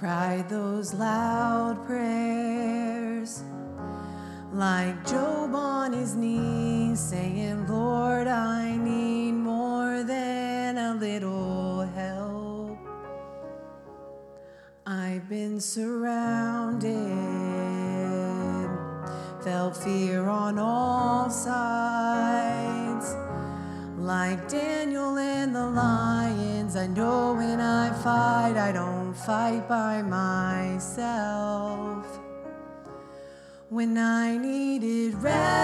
cried those loud prayers, like Job on his knees, saying, Lord, I need more than a little help. I've been surrounded, felt fear on all sides. Like Daniel and the lions, I know when I fight, I don't fight by myself. When I needed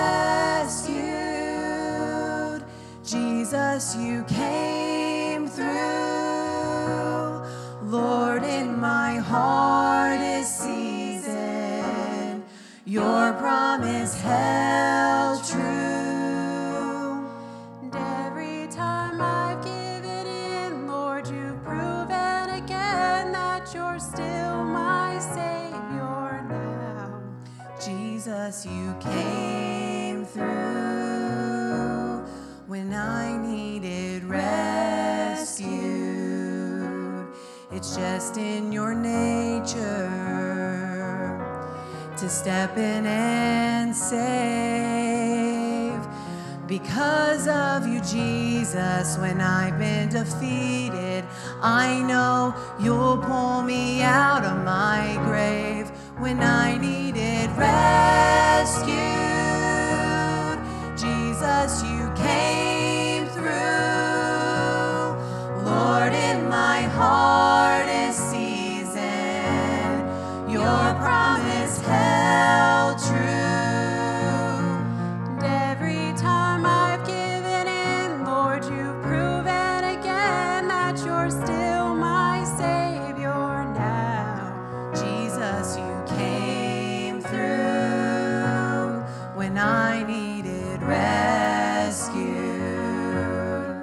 rescued, Jesus, you came through. Lord, in my hardest season, your promise held true. And every time I've given in, Lord, you've proven again that you're still my Savior now. Jesus, you came through when I needed rescued. It's just in your nature to step in and save. Because of you, Jesus, when I've been defeated, I know you'll pull me out of my grave. When I needed rescued, Jesus, you came through. Lord, in my hardest season, your promise held true. And every time I've given in, Lord, you've proven again that you're still my Savior now. Jesus, you came through when I needed rescued.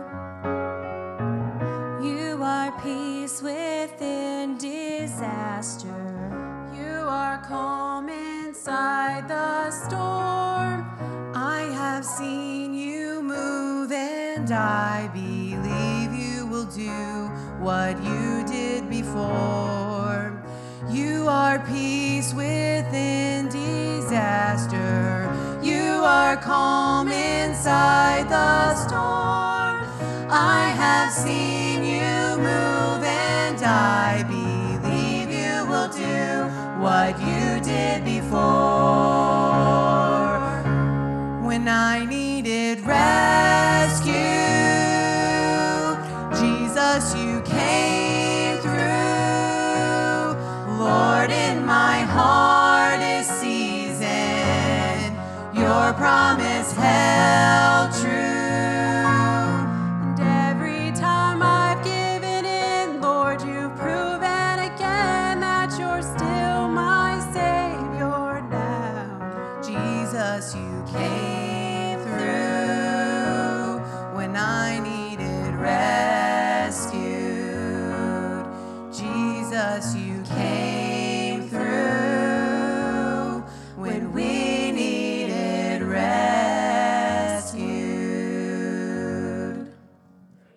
You are peace within disaster. You are calm inside the storm. I have seen you move, and I believe you will do what you did before. You are peace within disaster. You are calm inside the storm. I have seen you move, and I believe you will do what you did before. When I needed rescue, Jesus, you came through. Lord, in my hardest season, your promise held true. And every time I've given in, Lord, you've proven again that you're still my Savior now. Jesus, you came through when I needed rescued. Jesus, you